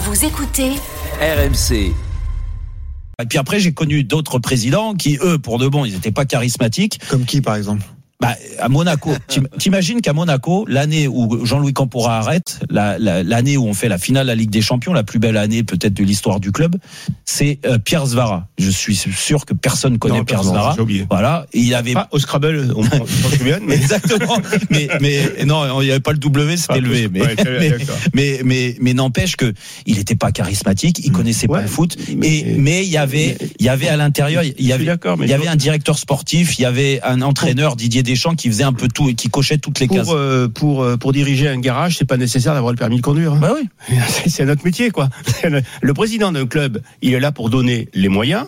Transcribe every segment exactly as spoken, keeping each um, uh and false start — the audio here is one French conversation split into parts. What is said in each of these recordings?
Vous écoutez R M C. Et puis après, j'ai connu d'autres présidents qui, eux, pour de bon, ils n'étaient pas charismatiques. Comme qui, par exemple ? Bah, à Monaco. T'imagines qu'à Monaco, l'année où Jean-Louis Campora arrête, la, la, l'année où on fait la finale de la Ligue des Champions, la plus belle année peut-être de l'histoire du club, c'est euh, Pierre Svara. Je suis sûr que personne connaît non, Pierre Svara. J'ai oublié. Voilà. Et il avait pas au Scrabble, on s'en souvient. Mais... Exactement. mais, mais non, il n'y avait pas le W, c'était ah, le V. Mais, ouais, mais, mais, mais, mais n'empêche que il n'était pas charismatique, il connaissait ouais, pas le foot. Mais, et, mais il y avait, il y avait à l'intérieur, il y avait, il y avait un directeur sportif, il y avait un entraîneur, Didier Deschamps, qui faisait un peu tout et qui cochait toutes les pour, cases. Euh, pour euh, pour diriger un garage, c'est pas nécessaire d'avoir le permis de conduire. Hein. Bah oui. C'est, c'est notre métier, quoi. Le président d'un club, il est là pour donner les moyens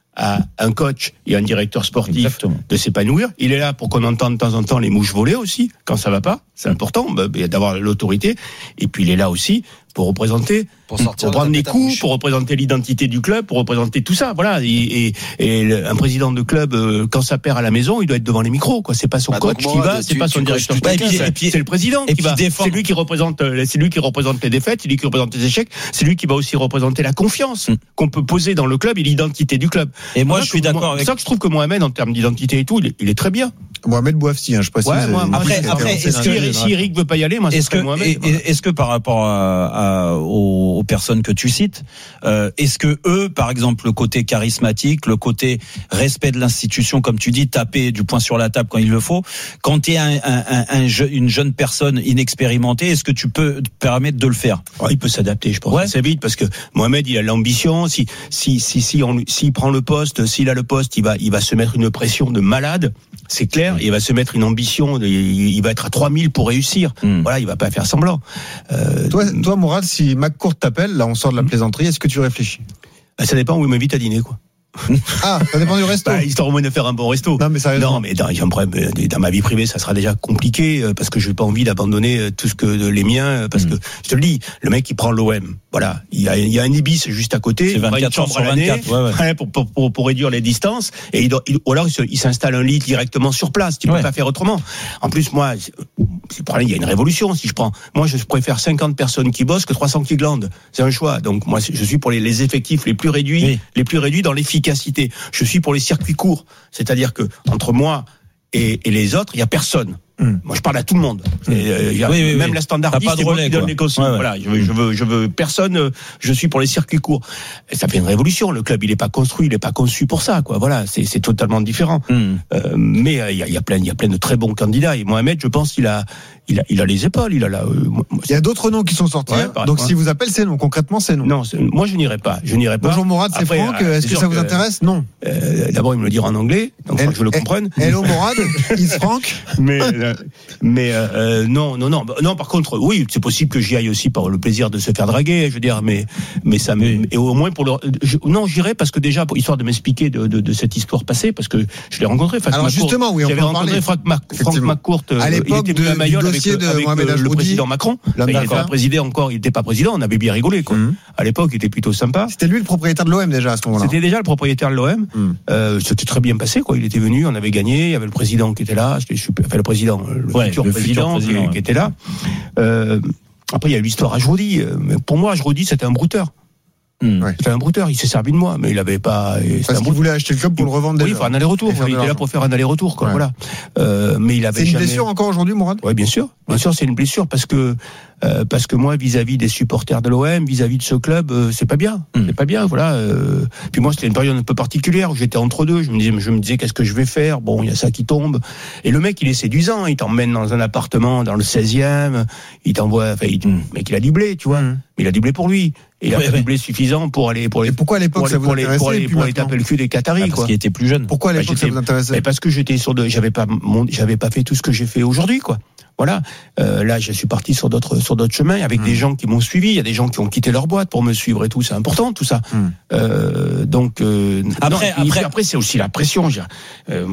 à un coach et un directeur sportif Exactement. de s'épanouir. Il est là pour qu'on entende de temps en temps les mouches voler aussi, quand ça va pas. C'est important bah, d'avoir l'autorité. Et puis il est là aussi pour représenter, pour, pour prendre des coups, pour représenter l'identité du club, pour représenter tout ça. Voilà. Et, et, et un président de club, quand ça perd à la maison, il doit être devant les micros. Quoi. C'est pas son bah, coach qui va, c'est tu, pas son directeur sportif, c'est, c'est, c'est le président qui va. Défend. C'est lui qui représente, c'est lui qui représente les défaites, c'est lui qui représente les échecs, c'est lui qui va aussi représenter la confiance mm. qu'on peut poser dans le club et l'identité du club. Et moi, moi je suis d'accord moi, avec. C'est ça que je trouve que Mohamed, en termes d'identité et tout, il est, il est très bien. Mohamed Bouafsi, hein, je précise. Ouais, moi, moi, après, après, est-ce que si Eric veut pas y aller, moi, est-ce que, Mohamed, est, voilà. est-ce que par rapport à, à, aux, aux personnes que tu cites, euh, est-ce que eux, par exemple, le côté charismatique, le côté respect de l'institution, comme tu dis, taper du poing sur la table quand il le faut, quand tu es un, un, un, un je, une jeune personne inexpérimentée, est-ce que tu peux te permettre de le faire? Oh, il peut s'adapter, je pense, ouais. assez vite, parce que Mohamed, il a l'ambition. Si, si, si, si, on, s'il prend le poste, s'il a le poste, il va, il va se mettre une pression de malade. C'est clair, il va se mettre une ambition, de, il va être à trois mille pour réussir. Mmh. Voilà, il va pas faire semblant. Euh, toi, toi, Mourad, si McCourt t'appelle, là, on sort de la plaisanterie, est-ce que tu réfléchis? Bah, ça dépend où il m'invite à dîner, quoi. Ah, ça dépend du resto. Bah, histoire au moins de faire un bon resto. Non, mais sérieusement. Non, mais dans, dans ma vie privée, ça sera déjà compliqué parce que je n'ai pas envie d'abandonner tout ce que les miens. Parce mmh. que je te le dis, le mec il prend l'O M. Voilà, il y a, il y a un Ibis juste à côté. C'est vingt-quatre heures sur vingt-quatre, ouais, ouais. Pour, pour, pour, pour réduire les distances. Et il doit, il, ou alors il, se, il s'installe un lit directement sur place. Tu peux ouais. pas faire autrement. En plus, moi, c'est pour aller, il y a une révolution. Si je prends, moi, je préfère cinquante personnes qui bossent que trois cents qui glandent. C'est un choix. Donc moi, je suis pour les, les effectifs les plus réduits, oui. les plus réduits dans l'efficacité. Je suis pour les circuits courts, c'est-à-dire que entre moi et, et les autres, il y a personne. Mmh. Moi, je parle à tout le monde. Mmh. Et, y a, oui, oui, même oui. la standardiste, c'est moi qui donne les consignes. Ouais, ouais. Voilà, je veux, je veux, je veux personne. Je suis pour les circuits courts. Et ça fait une révolution. Le club, il est pas construit, il est pas conçu pour ça, quoi. Voilà, c'est, c'est totalement différent. Mmh. Euh, mais il euh, y, a, y a plein, il y a plein de très bons candidats. Et Mohamed, je pense qu'il a, il a, il a les épaules. Il a la. Euh, il y a d'autres noms qui sont sortis. Ouais, hein. Donc, ouais. si vous appelle, c'est non. Concrètement, c'est non. Non, c'est, moi, je n'irai pas. Je n'irai pas. Bonjour Mourad, c'est Après, Franck. Euh, Est-ce que ça vous que, intéresse? Non. Euh, d'abord, il me le dira en anglais, donc El, je le comprenne. Hello Mourad, is Franck. Mais, euh, mais euh, non, non, non, non. Par contre, oui, c'est possible que j'y aille aussi par le plaisir de se faire draguer, je veux dire, mais, mais ça, me, et au moins pour le, je, non, j'irai parce que déjà, histoire de m'expliquer de, de, de cette histoire passée, parce que je l'ai rencontré. Alors McCourt, justement, oui, on j'avais peut en rencontré parler. Franck, Mac, Franck McCourt. À l'époque il était de, à Mayol du dossier avec, de avec Mohamed le, le président Macron. Il n'était pas président encore, il n'était pas président. On avait bien rigolé, quoi. Mm-hmm. À l'époque, il était plutôt sympa. C'était lui le propriétaire de l'O M déjà à ce moment-là. C'était déjà le propriétaire de l'O M. Mm. Euh, c'était très bien passé, quoi. Il était venu, on avait gagné. Il y avait le président qui était là. C'était super. Enfin, le président, le ouais, futur le président, futur président qui, ouais. qui était là. Euh, après, il y a eu l'histoire à Jody. Mais pour moi, Jody, c'était un brouteur. Mmh. C'était un brouteur, il s'est servi de moi, mais il avait pas. Parce qu'il voulait acheter le club pour le revendre. Oui, pour un aller-retour. Il était là pour faire un aller-retour, quoi. Ouais. Voilà. Euh, mais il avait. C'est une jamais... blessure encore aujourd'hui, Mourad? Oui, bien sûr. Bien ouais. sûr, c'est une blessure parce que euh, parce que moi, vis-à-vis des supporters de l'O M, vis-à-vis de ce club, euh, c'est pas bien. Mmh. C'est pas bien, voilà. Euh... Puis moi, c'était une période un peu particulière où j'étais entre deux. Je me disais, je me disais, qu'est-ce que je vais faire? Bon, il y a ça qui tombe. Et le mec, il est séduisant. Il t'emmène dans un appartement dans le seizième. Il t'envoie. Enfin, il... Mmh. mec, il a du blé, tu vois. Mmh. Mais il a du blé pour lui. Et il a ouais, du blé ouais. suffisant pour aller pour les. Et pourquoi à l'époque pour ça vous pour les, intéressait pour les, pour les taper le cul des Qataris, ah, parce quoi. qu'il était plus jeune. Pourquoi à l'époque bah, ça vous intéressait? Mais parce que j'étais sur de, j'avais pas mon, j'avais pas fait tout ce que j'ai fait aujourd'hui, quoi. Voilà. Euh, là, je suis parti sur d'autres sur d'autres chemins avec mmh. des gens qui m'ont suivi. Il y a des gens qui ont quitté leur boîte pour me suivre et tout. C'est important, tout ça. Mmh. Euh, donc euh, après, non, après, après, c'est aussi la pression. Euh,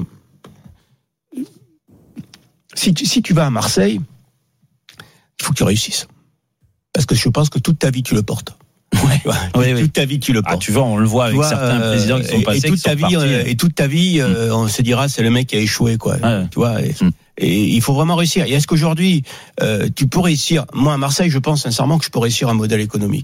si tu si tu vas à Marseille, il faut que tu réussisses. Parce que je pense que toute ta vie tu le portes. Ouais, ouais, oui, toute oui. ta vie tu le portes. Ah, tu vois, on le voit avec vois, certains euh, présidents qui sont passés. Et toute ta vie, euh, et toute ta vie, euh, on se dira c'est le mec qui a échoué, quoi. Ouais. Tu vois. Et, mm. et il faut vraiment réussir. Et est-ce qu'aujourd'hui, euh, tu peux réussir? Moi, à Marseille, je pense sincèrement que je peux réussir un modèle économique.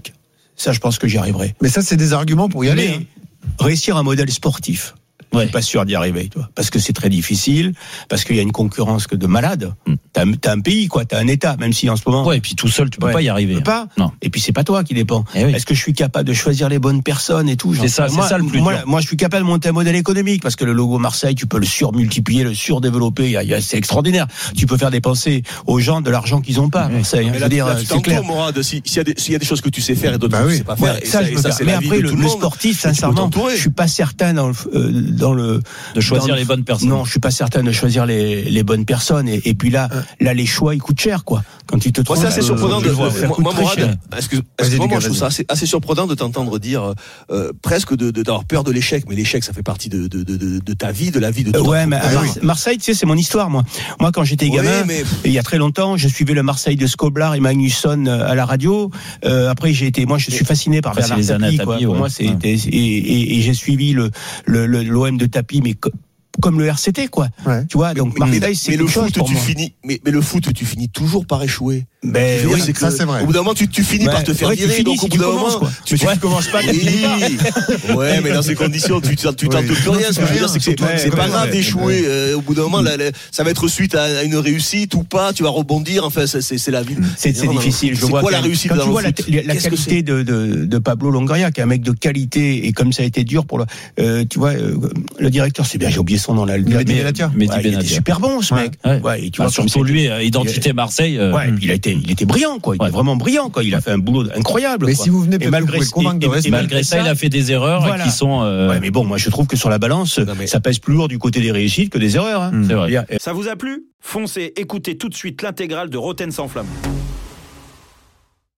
Ça, je pense que j'y arriverai. Mais ça, c'est des arguments pour y aller. Mais, hein. réussir un modèle sportif. Ouais. Je suis pas sûr d'y arriver, toi. Parce que c'est très difficile, parce qu'il y a une concurrence que de malade. Mm. T'as, t'as un pays, quoi, t'as un État, même si en ce moment. Ouais, et puis tout seul, tu peux ouais. pas y arriver. Tu peux pas. Non. Et puis c'est pas toi qui dépend. Eh oui. Est-ce que je suis capable de choisir les bonnes personnes et tout? C'est ça, moi, c'est ça le plus moi, dur. Moi, je suis capable de monter un modèle économique, parce que le logo Marseille, tu peux le surmultiplier, le surdévelopper. Il y a, il y a, c'est extraordinaire. Tu peux faire dépenser aux gens de l'argent qu'ils ont pas. Mmh. Marseille. Mais là, dire, là, tu c'est clair. Morad, s'il y a des, s'il y a des choses que tu sais faire et d'autres bah que oui. tu sais pas faire. Ouais, ça, ça, je ça, c'est mais après, le, le sportif, sincèrement, je suis pas certain dans le, euh, dans le de choisir les bonnes personnes. Non, je suis pas certain de choisir les, les bonnes personnes. Et, et puis là, euh. là, les choix, ils coûtent cher, quoi. Quand tu te trouves. Moi, c'est assez euh, surprenant de. Moi, moi Morad, est-ce que, est-ce que moi, moi, je trouve ça assez, assez surprenant de t'entendre dire euh, presque de, de, d'avoir peur de l'échec. Mais l'échec, ça fait partie de, de, de, de, de ta vie, de la vie de. Euh, ouais, mais à Mar- Marseille, tu sais, c'est mon histoire, moi. Moi, quand j'étais gamin, oui, mais... il y a très longtemps, je suivais le Marseille de Skoblar et Magnusson à la radio. Euh, après, j'ai été, moi, je suis fasciné par Bernard Tapie, quoi. Pour moi, c'est, et, et, et j'ai suivi le, le, le, l'O M de Tapie, mais comme le R C T, quoi. Ouais. Tu vois, donc mais, Marseille, mais, c'est mais quelque le chose foot, pour tu moi. finis, mais, mais le foot, tu finis toujours par échouer. Mais oui, c'est ça, c'est vrai. Au bout d'un moment, tu, tu finis ouais, ouais, par te faire ouais, virer. Finis, donc si au bout d'un moment, quoi. tu, tu ouais. commences pas. Oui. Ouais, mais dans ces conditions, tu, tu, tu tentes plus rien. Ce que je veux dire, c'est que c'est, ouais, c'est pas grave d'échouer. Euh, au bout d'un moment, la, la, ça va être suite à une réussite ou pas. Tu vas rebondir. Enfin, c'est, c'est, c'est la vie. C'est, c'est difficile. Je c'est vois quoi la réussite quand dans tu vois le foot la, la qualité de, de, de Pablo Longoria, qui est un mec de qualité, et comme ça a été dur pour le, euh, tu vois, euh, le directeur, c'est bien, j'ai oublié son nom là. Mehdi Benatia. Il était super bon, ce mec. Ouais, tu vois, surtout lui, identité Marseille. Ouais, il a été, il était brillant, quoi. Il est vraiment brillant, quoi. Il a fait un boulot incroyable. Mais quoi. si vous venez et malgré, vous convaincre de rester, et malgré ça, il a fait des erreurs voilà. qui sont. Euh... Ouais, mais bon, moi je trouve que sur la balance, non, mais... ça pèse plus lourd du côté des réussites que des erreurs. Hein. Mmh. C'est vrai. Ça vous a plu ? Foncez, écoutez tout de suite l'intégrale de Roten sans flamme.